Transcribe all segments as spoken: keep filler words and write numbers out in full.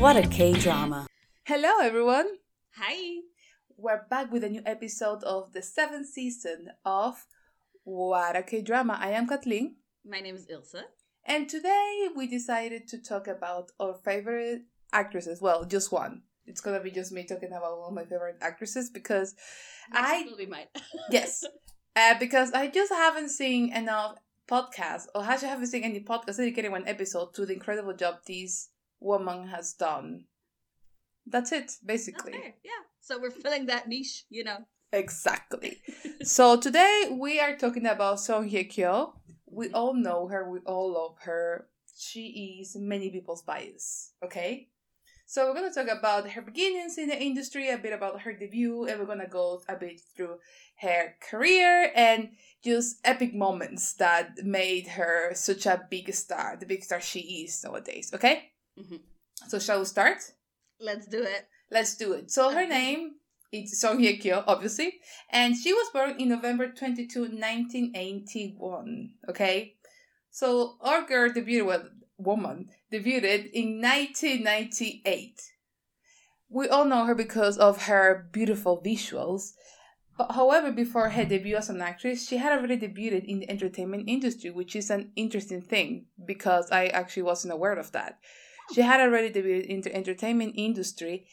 What a K-drama. Hello, everyone. Hi. We're back with a new episode of the seventh season of What a K-drama. I am Kathleen. My name is Ilse. And today we decided to talk about our favorite actresses. Well, just one. It's going to be just me talking about one of my favorite actresses because Next I... will be mine. Yes. Uh, because I just haven't seen enough podcasts, or actually haven't seen any podcasts dedicated one episode to the incredible job this woman has done. That's it, basically. That's fair. Yeah. So we're filling that niche, you know. Exactly. So today we are talking about Song Hye Kyo. We all know her. We all love her. She is many people's bias. Okay? So we're going to talk about her beginnings in the industry, a bit about her debut, and we're going to go a bit through her career and just epic moments that made her such a big star, the big star she is nowadays. Okay? Mm-hmm. So shall we start? Let's do it. Let's do it. So her name is Song Hye Kyo, obviously, and she was born in November twenty-second, nineteen eighty-one. Okay, so our girl debuted, well, woman debuted in nineteen ninety-eight. We all know her because of her beautiful visuals. But however, before her debut as an actress, she had already debuted in the entertainment industry, which is an interesting thing because I actually wasn't aware of that. She had already debuted in the entertainment industry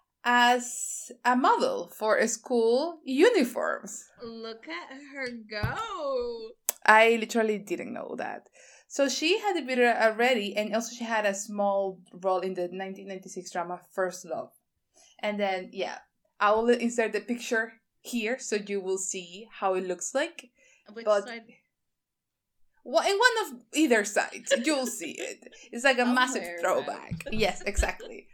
as a model for school uniforms. Look at her go. I literally didn't know that. So she had debuted already, and also she had a small role in the nineteen ninety-six drama First Love. And then, yeah, I will insert the picture here so you will see how it looks like. Which but side? Well, in one of either side, you'll see it. It's like a Somewhere, massive throwback. Right? Yes, exactly.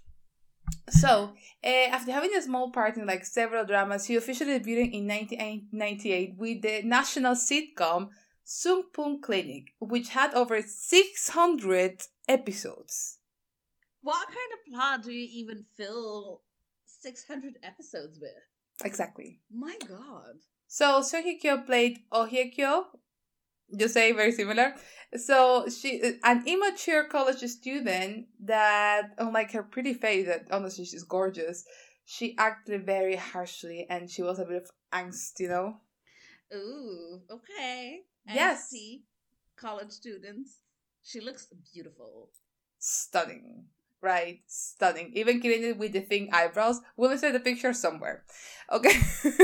So, uh, after having a small part in like several dramas, she officially debuted in nineteen ninety-eight with the national sitcom Sung Poon Clinic, which had over six hundred episodes. What kind of plot do you even fill six hundred episodes with? Exactly. My God. So, Song Hye Kyo played Oh Hye Kyo. You say very similar. So she, an immature college student that, unlike her pretty face, that honestly she's gorgeous, she acted very harshly and she was a bit of angst, you know. Ooh, okay. Yes. Angsty college students. She looks beautiful. Stunning, right? Stunning. Even killing it with the thin eyebrows. We'll insert the picture somewhere. Okay.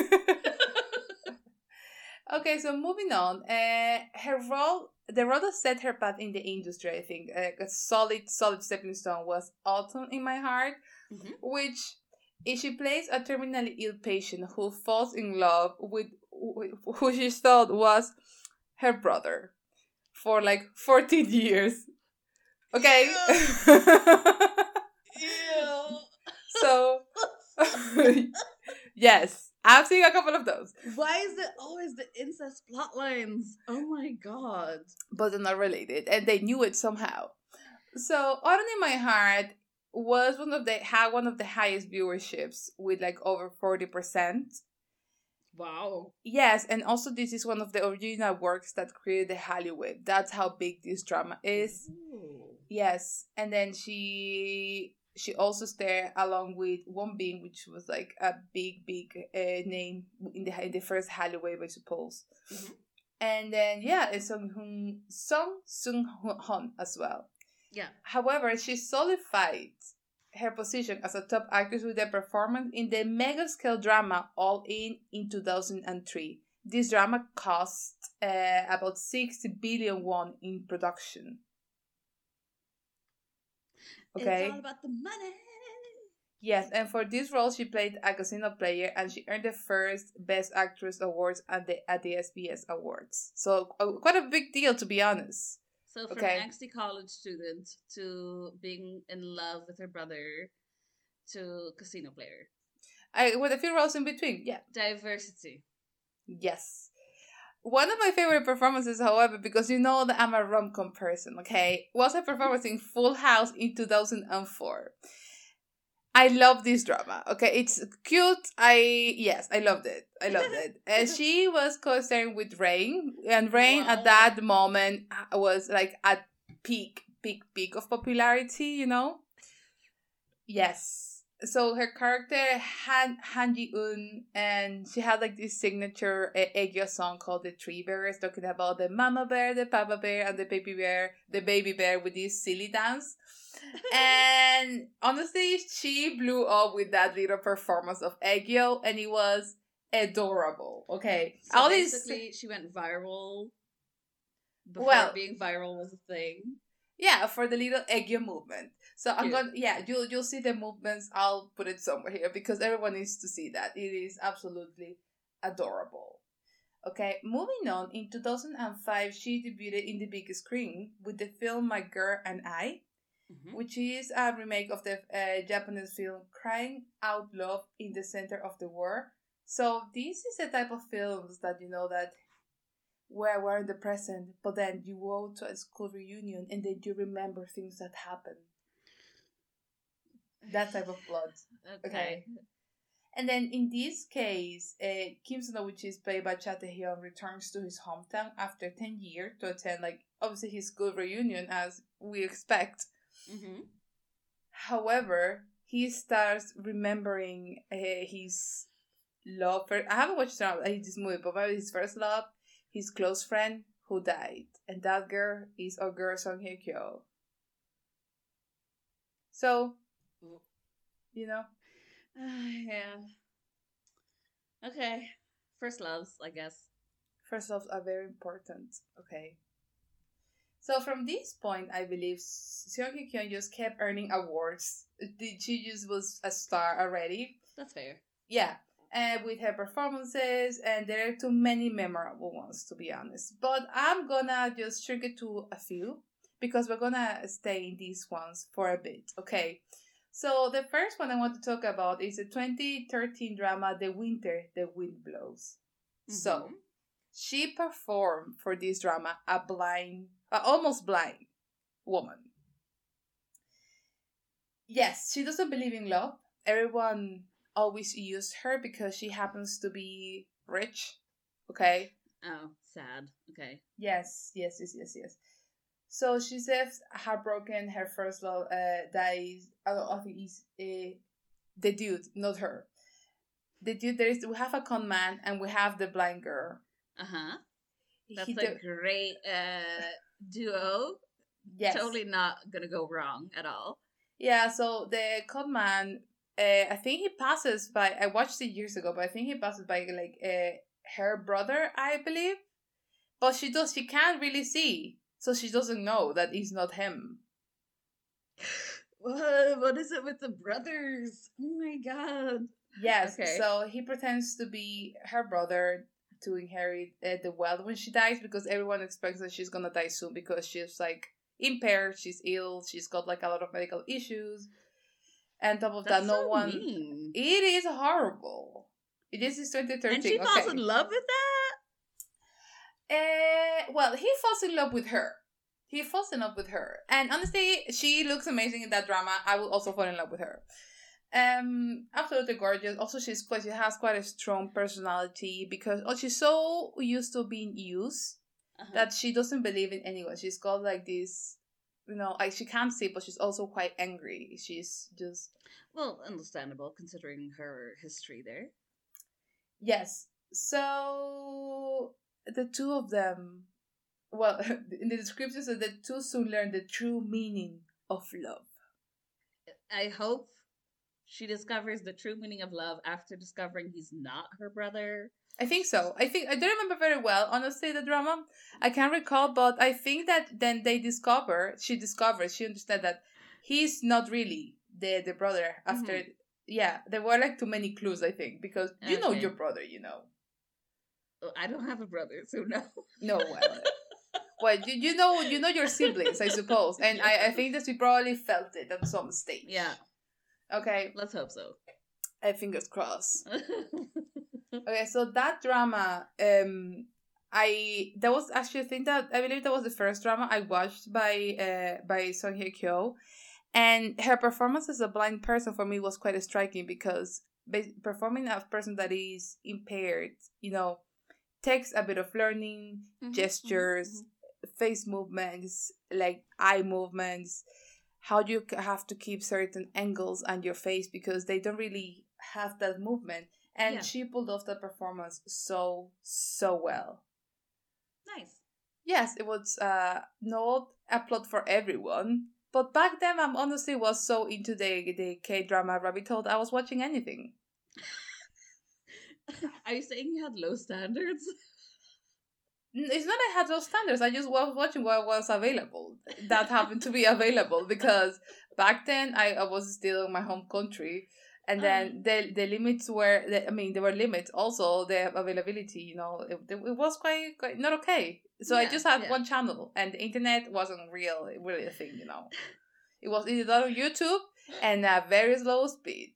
Okay, so moving on, uh, her role, the role that set her path in the industry, I think, uh, a solid, solid stepping stone was Autumn in My Heart, mm-hmm. which is she plays a terminally ill patient who falls in love with who she thought was her brother for like fourteen years. Okay? Ew. So, yes. I've seen a couple of those. Why is it always the incest plot lines? Oh my God. But they're not related, and they knew it somehow. So, Autumn in My Heart was one of the had one of the highest viewerships with like over forty percent. Wow. Yes, and also this is one of the original works that created the Hollywood. That's how big this drama is. Ooh. Yes, and then she she also starred along with Won Bin, which was like a big, big uh, name in the in the first Hollywood, I suppose. Mm-hmm. And then yeah, and Song Hun Song Sung Hun as well. Yeah. However, she solidified her position as a top actress with a performance in the mega-scale drama All In in two thousand three. This drama cost uh, about six billion won in production. Okay. It's all about the money. Yes, and for this role, she played a casino player, and she earned the first Best Actress awards at the at the S B S Awards. So uh, quite a big deal, to be honest. So from okay. angsty college student to being in love with her brother to casino player. I with a few roles in between. Yeah. Diversity. Yes. One of my favorite performances, however, because you know that I'm a rom-com person, okay, was her performance in Full House in two thousand four. I love this drama, okay? It's cute. I, yes, I loved it. I loved it. And she was co-starring with Rain, and Rain wow. at that moment was like at peak, peak, peak of popularity, you know? Yes. So her character Han Han Ji Eun, and she had like this signature uh, Aegyo song called "The Three Bears," talking about the mama bear, the papa bear, and the baby bear. The baby bear with this silly dance. And honestly, she blew up with that little performance of Aegyo, and it was adorable. Okay, So all these basically, she went viral before well, being viral was a thing. yeah, for the little Aegyo movement. So I'm Cute. gonna, yeah, you'll you'll see the movements. I'll put it somewhere here because everyone needs to see that. It is absolutely adorable. Okay, moving on. In two thousand five, she debuted in the big screen with the film My Girl and I, Mhm. which is a remake of the uh, Japanese film Crying Out Love in the Center of the War. So this is the type of films that you know that where we're in the present, but then you go to a school reunion and then you remember things that happened. That type of plot. Okay. Okay. And then in this case, uh, Kim Soo, which is played by Cha Tae-hyun, returns to his hometown after ten years to attend, like, obviously his school reunion, as we expect. Mm-hmm. However, he starts remembering uh, his love. For, I haven't watched uh, this movie, but maybe his first love, his close friend who died. And that girl is our girl Song Hye Kyo. So, you know. Uh, yeah. Okay. First loves, I guess. First loves are very important. Okay. So from this point, I believe Seong Hye Kyo just kept earning awards. She just was a star already. That's fair. Yeah. And with her performances, and there are too many memorable ones, to be honest. But I'm gonna just shrink it to a few because we're gonna stay in these ones for a bit. Okay. So the first one I want to talk about is the twenty thirteen drama The Winter the Wind Blows. Mm-hmm. So she performed for this drama a blind, uh, almost blind woman. Yes, she doesn't believe in love. Everyone always used her because she happens to be rich. Okay. Oh, sad. Okay. Yes, yes, yes, yes, yes. So she says heartbroken, her first love uh, dies. I, don't, I think it's uh, the dude, not her. The dude, there is, we have a con man and we have the blind girl. Uh-huh. That's He a do- great uh, duo. Yes. Totally not gonna go wrong at all. Yeah, so the con man, uh, I think he passes by, I watched it years ago, but I think he passes by like uh, her brother, I believe. But she does, she can't really see. So she doesn't know that it's not him. What? What is it with the brothers? Oh my god. Yes, Okay. So he pretends to be her brother to inherit uh, the wealth when she dies because everyone expects that she's gonna die soon because she's like impaired, she's ill, she's got like a lot of medical issues. And top of That's that, no so one. mean. It is horrible. This is twenty thirteen. And she okay. falls in love with that? Uh, well, he falls in love with her. He falls in love with her. And honestly, she looks amazing in that drama. I will also fall in love with her. Um, absolutely gorgeous. Also, she's quite, she has quite a strong personality because oh, she's so used to being used uh-huh. that she doesn't believe in anyone. She's got like this, you know, like she can't see, but she's also quite angry. She's just... Well, understandable considering her history there. Yes. So... the two of them, well, in the description says the two soon learn the true meaning of love. I hope she discovers the true meaning of love after discovering he's not her brother. I think so. I think I don't remember very well, honestly, the drama. I can't recall, but I think that then they discover, she discovers, she understands that he's not really the the brother after. Mm-hmm. Yeah, there were like too many clues, I think, because you okay. know your brother, you know. I don't have a brother, so no. No, well, well, you, you know, you know your siblings, I suppose, and yeah. I, I think that we probably felt it at some stage. Yeah. Okay. Let's hope so. I fingers crossed. Okay, so that drama, um, I that was actually I think that I believe that was the first drama I watched by uh by Song Hye Kyo, and her performance as a blind person for me was quite striking because performing a person that is impaired, you know. Takes a bit of learning, mm-hmm, gestures, mm-hmm. face movements, like eye movements. how you c- have to keep certain angles on your face because they don't really have that movement. And Yeah. she pulled off the performance so, so well. Nice. Yes, it was uh, not a plot for everyone. But back then, I honestly was so into the, the K-drama rabbit hole, I was watching anything. Are you saying you had low standards? It's not I had those standards. I just was watching what was available. That happened to be available because back then I, I was still in my home country, and then Um. the the limits were. The, I mean, there were limits. Also, the availability. You know, it, it was quite, quite not okay. So I Yeah, just had yeah. one channel, and the internet wasn't real, really a thing. You know, it was either on YouTube and at very slow speed.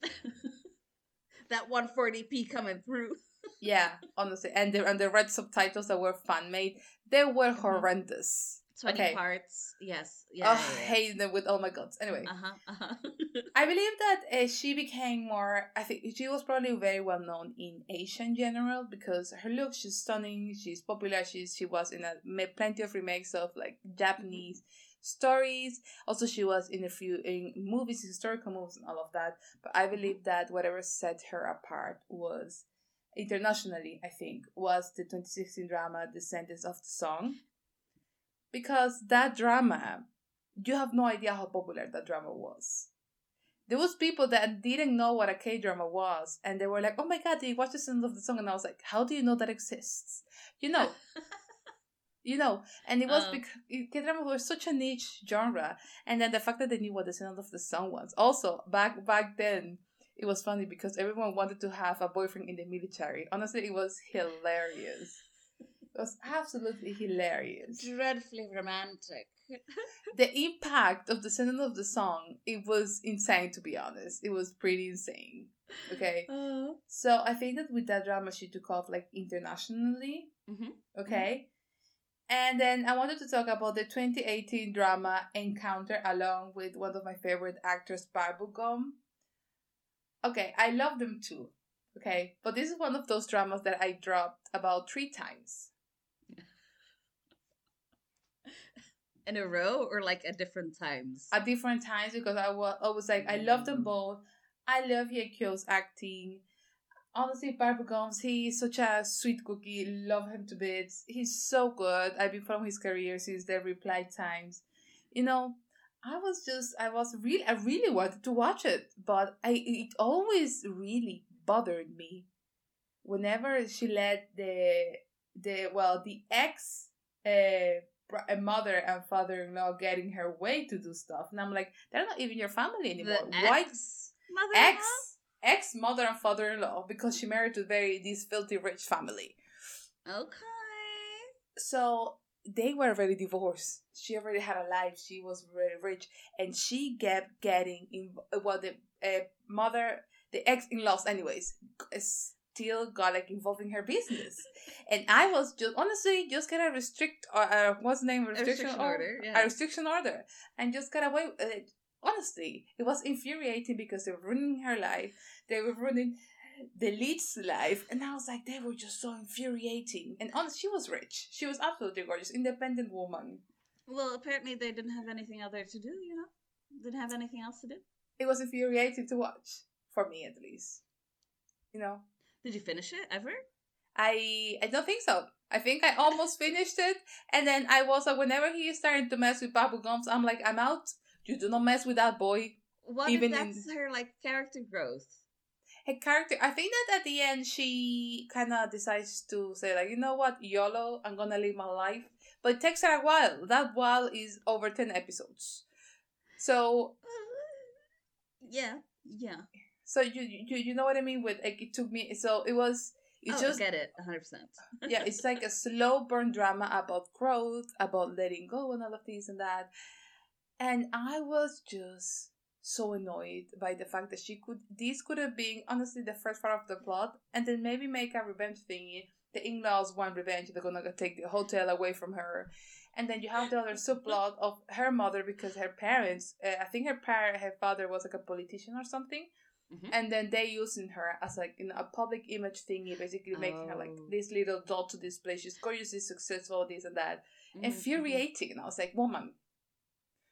That one forty p coming through. Yeah, honestly, and the and the red subtitles that were fan made, they were Mhm. horrendous. twenty Okay. parts. Yes. Yeah. Oh, yeah, I yeah. hate them with all my guts. Anyway, Uh huh. Uh huh. I believe that uh, she became more. I think she was probably very well known in Asia in general because her look, she's stunning. She's popular. She's she was in a ma- plenty of remakes of like Japanese stories. Also, she was in a few in movies, historical movies, and all of that. But I believe that whatever set her apart was internationally. I think was the twenty sixteen drama Descendants of the Song, because that drama, you have no idea how popular that drama was. There was people that didn't know what a K drama was, and they were like, "Oh my god, did you watch the Sons of the Song?" And I was like, "How do you know that exists?" You know, you know. And it was Um. because K drama was such a niche genre, and then the fact that they knew what the Sons of the Song was. Also, back back then, it was funny because everyone wanted to have a boyfriend in the military. Honestly, it was hilarious. It was absolutely hilarious. Dreadfully romantic. The impact of the sentence of the song, it was insane, to be honest. It was pretty insane. Okay. Oh. So I think that with that drama she took off like internationally. Mhm. Okay. And then I wanted to talk about the twenty eighteen drama Encounter along with one of my favorite actors, Barbugum. Okay, I love them too. Okay. But this is one of those dramas that I dropped about three times. In a row or like at different times? At different times because I was, I was like, I love them both. I love Hye acting. Honestly, Barbara Gomes, he's such a sweet cookie. Love him to bits. He's so good. I've been following his career since the reply times. You know, I was just, I was really, I really wanted to watch it, but I, it always really bothered me whenever she let the, the, well, the ex, uh, a mother and father-in-law getting her way to do stuff, and I'm like, they're not even your family anymore. The Why ex mother ex ex mother and father-in-law, because she married to very this filthy rich family. Okay. So they were already divorced. She already had a life. She was very rich, and she kept getting in. Well, the uh, mother, the ex-in-laws, anyways, still got like involved in her business. And I was just honestly just gonna restrict uh, uh what's the name restriction, A restriction or- order, yeah. a restriction order, and just got away. Uh, honestly, it was infuriating because they were ruining her life. They were ruining the lead's life, and I was like, they were just so infuriating. And honestly, she was rich. She was absolutely gorgeous, independent woman. Well, apparently they didn't have anything other to do, you know? Didn't have anything else to do. It was infuriating to watch, for me at least. You know. Did you finish it ever? I I don't think so. I think I almost finished it, and then I was like, whenever he started to mess with Babu Gums, I'm like, I'm out. You do not mess with that boy. What Even if that's in- her like character growth? Her character, I think that at the end she kind of decides to say like, you know what, YOLO, I'm gonna live my life. But it takes her a while. That while is over ten episodes. So Yeah, yeah. so you you you know what I mean with like it took me. So it was. It's oh, just I get it, one hundred percent. yeah, it's like a slow burn drama about growth, about letting go, and all of this and that. And I was just so annoyed by the fact that she could. This could have been honestly the first part of the plot, and then maybe make a revenge thingy. The in-laws want revenge; they're gonna take the hotel away from her, and then you have the other subplot of her mother because her parents. Uh, I think her parent, her father was like a politician or something. Mhm. And then they using her as like in a public image thingy, basically making her like Oh. this little doll to display. She's gorgeous, she's successful, this and that. Mhm, Infuriating. And I was like, woman,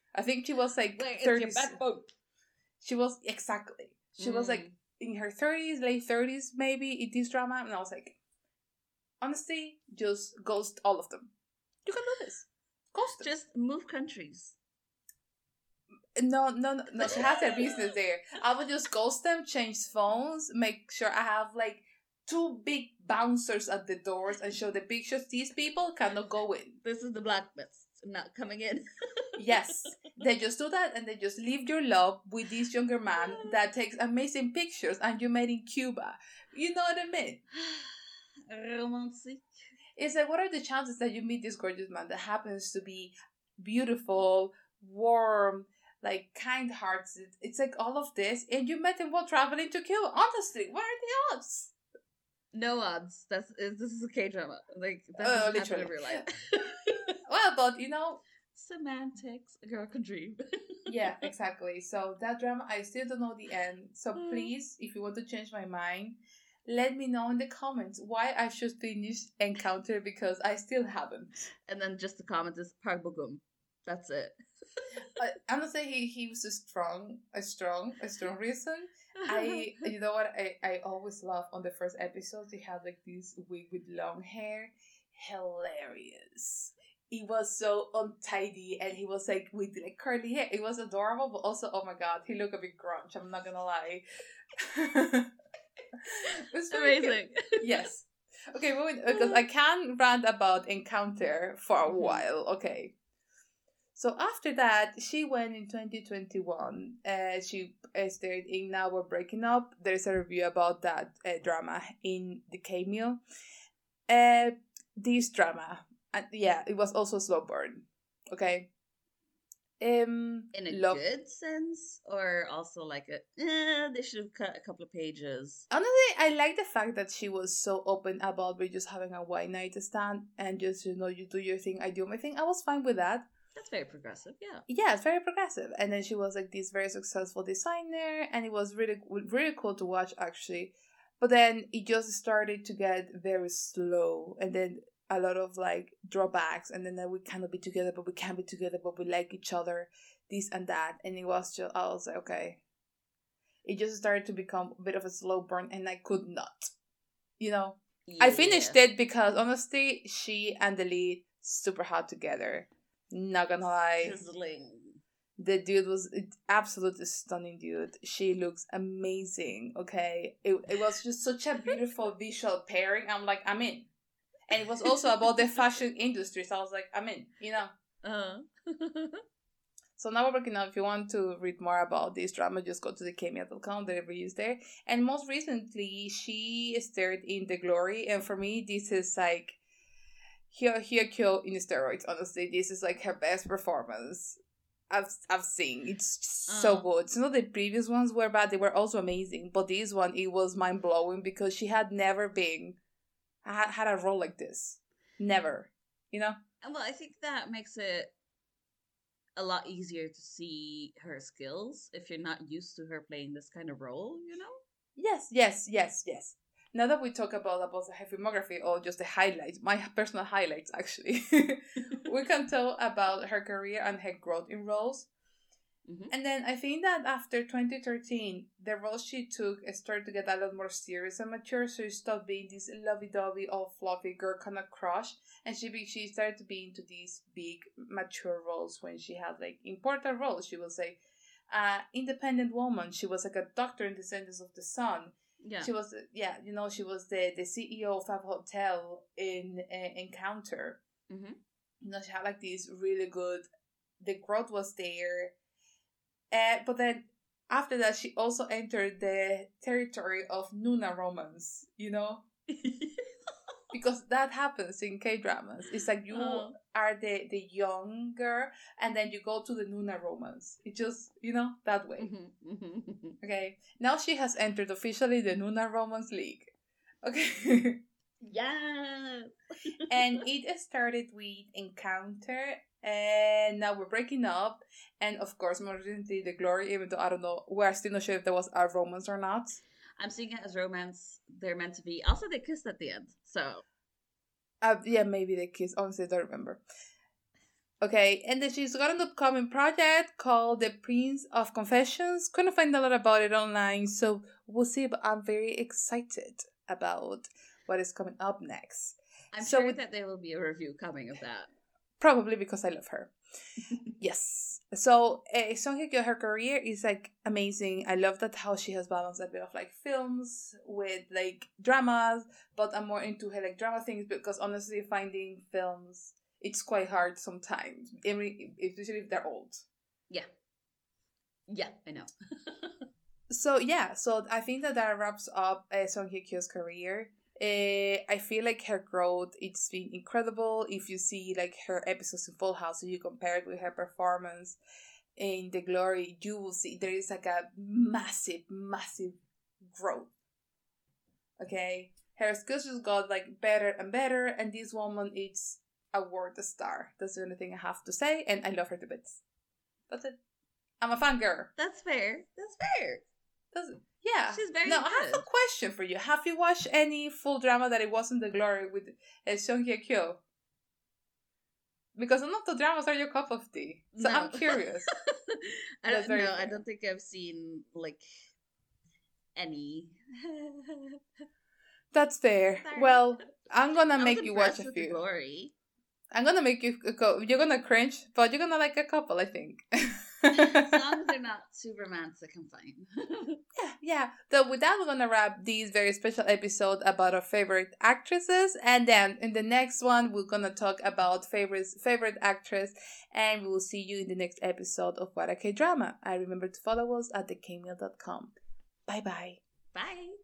I think she was like Where is your thirties. backbone? She was exactly. She was like Mm. in her thirties, late thirties, maybe in this drama, and I was like, honestly, just ghost all of them. You can do this. Ghost them. Just move countries. No, no, no, no. She has a business there. I would just ghost them, change phones, make sure I have like two big bouncers at the doors, and show the pictures. These people cannot go in. This is the blacklist. Not coming in. Yes, they just do that, and they just leave your love with this younger man that takes amazing pictures, and you made in Cuba. You know what I mean? Romantic. It's like, what are the chances that you meet this gorgeous man that happens to be beautiful, warm, like kind-hearted? It's like all of this, and you met him while traveling to Cuba. Honestly, what are the odds? No odds. That's this is a K drama. Like that Uh, doesn't happen literally. in real life. Well, but you know, Semantics. A girl can dream. yeah, exactly. So that drama, I still don't know the end. So please, if you want to change my mind, let me know in the comments why I should finish Encounter, because I still haven't. And then just the comment is Park Bogum. That's it. I, I'm not saying he, he was a strong, a strong, a strong reason. I, you know what, I, I always love on the first episode, he had like this wig with long hair. Hilarious. He was so untidy, and he was like with like curly hair. It was adorable, but also, oh my god, he looked a bit grunge. I'm not gonna lie. It's very amazing. cute. Yes. Okay, moving, because I can rant about Encounter for a Mhm. while. Okay. So after that, she went in twenty twenty-one. Uh, she uh, starred in Now We're Breaking Up. There's a review about that uh, drama in the Cameo. Uh, this drama, and yeah, it was also slow burn. Okay. Um, In a love. good sense, or also like a eh, they should have cut a couple of pages. Honestly, I like the fact that she was so open about we just having a one night stand and just, you know, you do your thing, I do my thing. I was fine with that. That's very progressive, yeah. Yeah, it's very progressive. And then she was like this very successful designer, and it was really, really cool to watch actually. But then it just started to get very slow, and then a lot of like drawbacks, and then that we cannot be together, but we can be together, but we like each other, this and that. And it was just, I was like, okay. It just started to become a bit of a slow burn, and I could not. You know? yeah. I finished it because honestly, she and the lead super hot together. Not gonna lie. Sizzling. The dude was absolutely stunning, dude. She looks amazing, okay? It, it was just such a beautiful visual pairing. I'm like, I'm in. And it was also about the fashion industry, so I was like, I'm in, you know? Uh. So Now We're Breaking Up. If you want to read more about this drama, just go to the cameo dot com. The review is there. And most recently, she starred in The Glory. And for me, this is like Hyo Hyo in steroids, honestly. This is like her best performance I've I've seen. It's so Uh. good. Some of the previous ones were bad. They were also amazing. But this one, it was mind-blowing because she had never been, had, had a role like this. Never. You know? Well, I think that makes it a lot easier to see her skills if you're not used to her playing this kind of role, you know? Yes, yes, yes, yes. Now that we talk about, about the filmography or just the highlights, my personal highlights actually, we can talk about her career and her growth in roles. Mm-hmm. And then I think that after twenty thirteen, the roles she took started to get a lot more serious and mature. So she stopped being this lovey-dovey, all fluffy girl kind of crush, and she be, she started to be into these big mature roles when she had like important roles. She was like uh independent woman. She was like a doctor in Descendants of the Sun. Yeah. She was, yeah, you know, she was the, the C E O of Fab Hotel in uh, Encounter. Mm-hmm. You know, she had like these really good, the growth was there. Uh, but then after that, she also entered the territory of Nuna romance, you know? Because that happens in K-dramas. It's like you Oh. are the, the younger, and then you go to the Nuna romance. It just, you know, that way. Mm-hmm. Mm-hmm. Okay. Now she has entered officially the Nuna Romance League. Okay. Yeah. And it started with Encounter, and now we're breaking up. And of course, more recently, The Glory, even though I don't know, we're still not sure if there was a romance or not. I'm seeing it as romance. They're meant to be. Also, they kissed at the end. So. Uh, yeah, maybe they kiss. Honestly, I don't remember. Okay, and then she's got an upcoming project called The Prince of Confessions. Couldn't find a lot about it online, so we'll see. But I'm very excited about what is coming up next. I'm so sure with, that there will be a review coming of that. Probably because I love her. Yes. So uh, Song Hye Kyo, her career is like amazing. I love that how she has balanced a bit of like films with like dramas, but I'm more into her like drama things because honestly, finding films it's quite hard sometimes, especially if they're old. Yeah. Yeah, I know. So yeah, so I think that that wraps up uh, Song Hye Kyo's career. Uh, I feel like her growth it's been incredible. If you see like her episodes in Full House, and you compare it with her performance in The Glory, you will see there is like a massive, massive growth. Okay, her skills just got like better and better, and this woman is a world star. That's the only thing I have to say, and I love her to bits. That's it. I'm a fangirl. That's fair. That's fair. That's it. Yeah. She's very now, good. I have a question for you. Have you watched any full drama that it wasn't The Glory with uh, Song Hye Kyo? Because none of the dramas are your cup of tea. So No. I'm curious. I don't know. I don't think I've seen like any. That's fair. Sorry. Well, I'm gonna I was make you watch impressed a with The few. Glory. I'm gonna make you go. You're gonna cringe, but you're gonna like a couple, I think. As long as they're not too romantic, I'm fine. yeah, yeah. So with that, we're gonna wrap this very special episode about our favorite actresses, and then in the next one, we're gonna talk about favorites, favorite actress, and we will see you in the next episode of What a K Drama. And remember to follow us at the k mail dot com. Bye bye. Bye.